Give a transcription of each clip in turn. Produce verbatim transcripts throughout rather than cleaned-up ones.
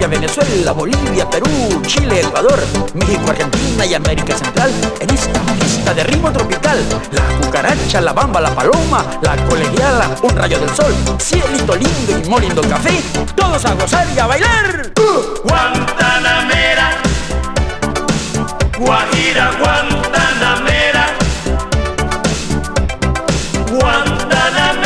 Colombia, Venezuela, Bolivia, Perú, Chile, Ecuador, México, Argentina y América Central. En esta fiesta de ritmo tropical, la cucaracha, la bamba, la paloma, la colegiala, un rayo del sol, cielito lindo y moliendo café, todos a gozar y a bailar. uh. Guantanamera, Guajira, Guantanamera, Guantanamera,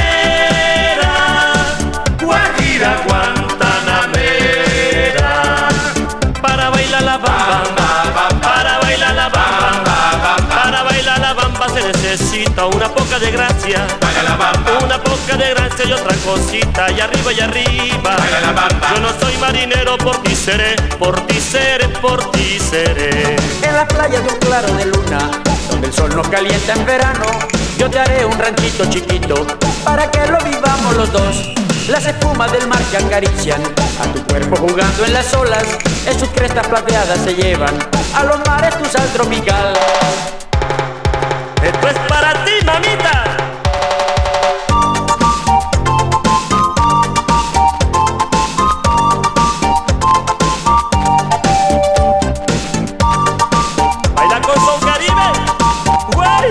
Guajira, Guantanamera. Para bailar la bamba, para bailar la bamba, para bailar la bamba se necesita una poca de gracia, una poca de gracia y otra cosita, y arriba y arriba. Yo no soy marinero, por ti seré, por ti seré, por ti seré. En la playa de un claro de luna, donde el sol nos calienta en verano, yo te haré un ranchito chiquito para que lo vivamos los dos. Las espumas del mar que acarician a tu cuerpo jugando en las olas, en sus crestas plateadas se llevan a los mares tu sal tropical. Esto es para ti, mamita. Baila con Son Caribe, güey.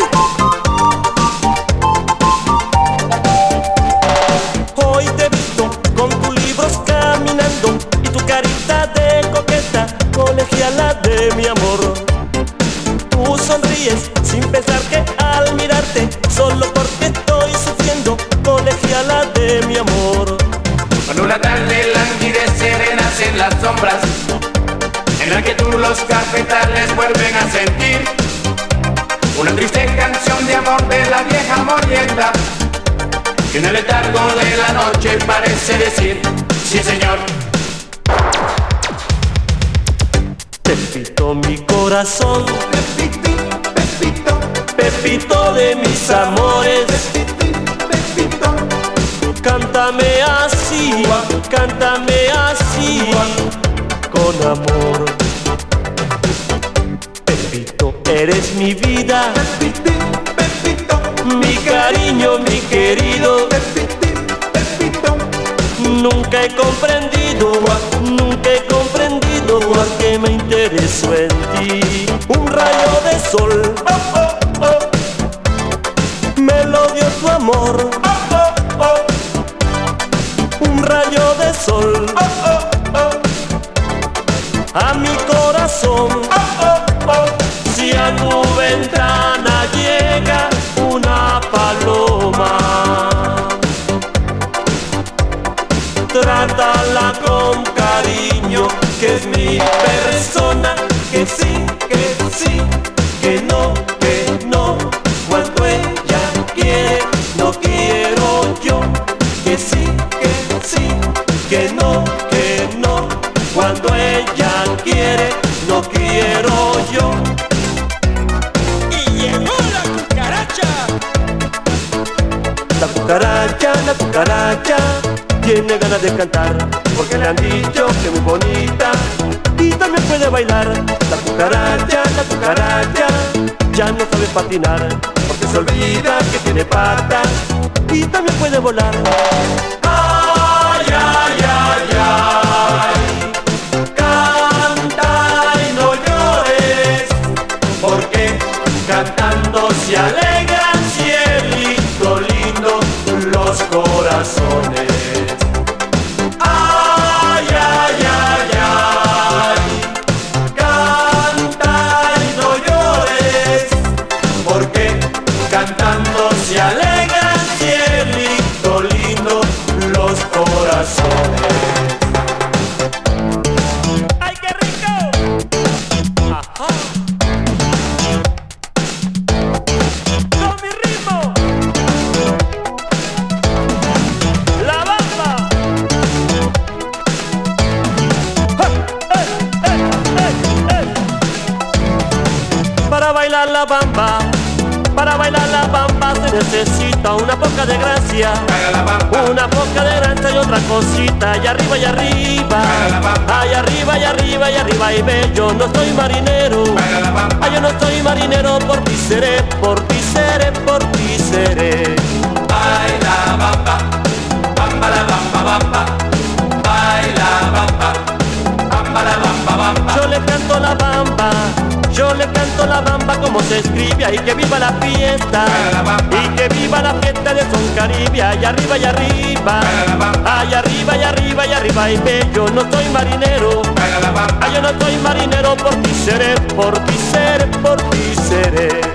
Hoy te he visto con tus libros caminando y tu carita de coqueta, colegiala de mi amor. Tú sonríes sin pensar que al mirarte, solo porque estoy sufriendo, colegiala de mi amor. Cuando una tarde languidece, renace en las sombras, en la que tú los cafetales vuelven a sentir una triste canción de amor de la vieja morienda, que en el letargo de la noche parece decir, sí señor. Pepito, mi corazón, Pepito, Pepito, Pepito de mis amores, Pepito, Pepito, cántame así, cántame así, con amor. Pepito, eres mi vida, Pepito, Pepito, mi cariño, mi querido. Pepito, Pepito, Nunca he comprendido, nunca he comprendido por qué me intereso en ti. Un rayo de sol, oh, oh, oh, me lo dio tu amor, oh, oh, oh. Un rayo de sol, oh, oh, oh, a mi corazón, oh, oh, oh. Si a tu ventana llega una paloma, trátala con cariño, que es mi persona. Que sí, que sí, que no, que no. Cuando ella quiere, no quiero yo. Que sí, que sí, que no, que no. Cuando ella quiere, no quiero yo. Y llegó la cucaracha. La cucaracha, la cucaracha tiene ganas de cantar, porque le han dicho que es muy bonita y también puede bailar. La cucaracha, la cucaracha ya no sabe patinar, porque se olvida que tiene patas y también puede volar. Ay, ay, ay, ay, canta y no llores, porque cantando se alegran, cielito lindo, los corazones. Ay, ay, ay, ay, canta y no llores, porque cantando se alegran, cielito lindo, los corazones. ¡Ay, qué rico! Ajá. Con mi ritmo, la bamba. ¡Hey, hey, hey, hey! Para bailar la bamba, para bailar la bamba se necesita una poca de gracia, una poca de gracia y otra cosita, y arriba y arriba, ay arriba y arriba y arriba y ve, yo no soy marinero, ay yo no soy marinero, por ti seré, por ti seré, por ti seré. baila bamba, bamba la bamba bamba, baila bamba, le canto la bamba como se escribe. Ay, que viva la fiesta, y que viva la fiesta de Son Caribe. Ay, arriba y arriba, ay, arriba y arriba y arriba. Y ve, yo no soy marinero, ay, yo no soy marinero, por ti seré, por ti seré, por ti seré.